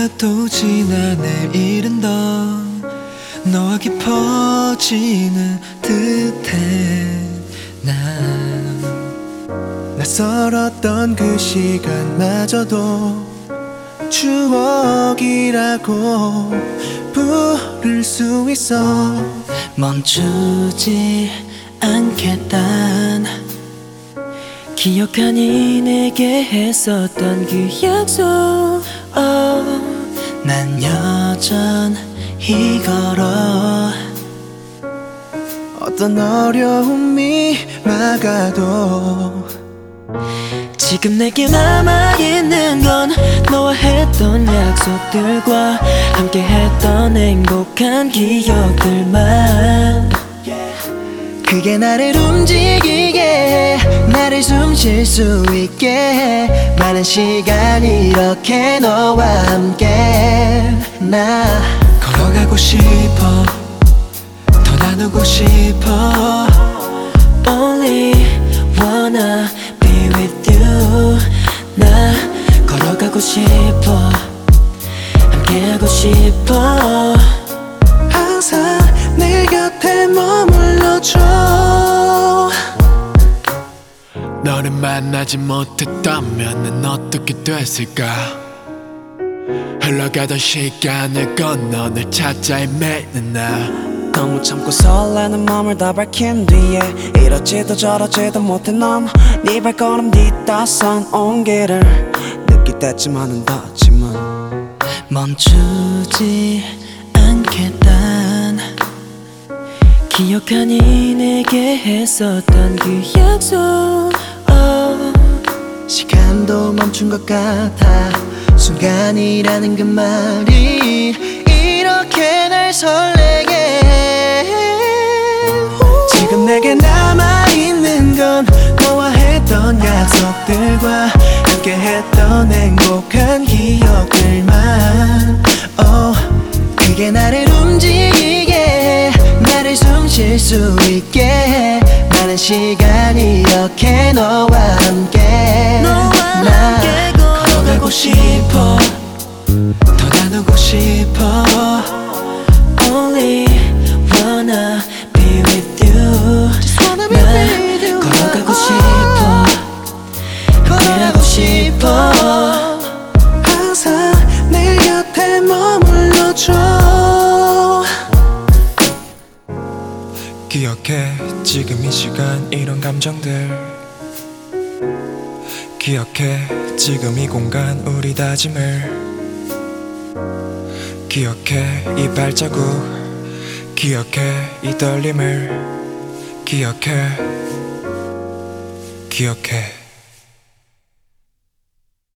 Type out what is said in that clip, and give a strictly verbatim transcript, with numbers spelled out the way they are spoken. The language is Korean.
하루가 또 지나 내일은 더 너와 깊어지는 듯해. 난 낯설었던 그 시간마저도 추억이라고 부를 수 있어. 멈추지 않겠단 기억하니 내게 했었던 그 약속. oh, 난 여전히 걸어. 어떤 어려움이 막아도 지금 내게 남아있는 건 너와 했던 약속들과 함께 했던 행복한 기억들만. 그게 나를 움직이게, 나를 숨쉴 수 있게, 많은 시간 이렇게 너와 함께. 나 걸어가고 싶어, 더 나누고 싶어. Only wanna be with you. 나 걸어가고 싶어, 함께하고 싶어. 항상 내 곁에 머물러줘. 너를 만나지 못했다면 난 어떻게 됐을까. 흘러가던 시간을 건너 널 찾아 헤매는 나. 너무 참고 설레는 맘을 다 밝힌 뒤에 이러지도 저러지도 못해 넌 네 발걸음 뒤따선 온기를 느낄 때쯤만은 닿지만 멈추지 않겠단 기억하니 내게 했었던 그 약속. oh, 시간도 멈춘 것 같아. 순간이라는 그 말이 이렇게 날 설레게 해. 지금 내게 남아있는 건 너와 했던 약속들과 함께 했던 행복한 기억들만. oh, 그게 나를 움직이게, 나를 숨쉴 수 있게, 많은 시간 이렇게 너와 함께. 나 걸어가고 싶어, 더 나누고 싶어. Only wanna be with you. 나 걸어가고 싶어, 함께하고 싶어. 항상 내 곁에 머물러줘. 기억해 지금 이 시간 이런 감정들. 기억해 지금 이 공간 우리 다짐을. 기억해 이 발자국. 기억해 이 떨림을. 기억해 기억해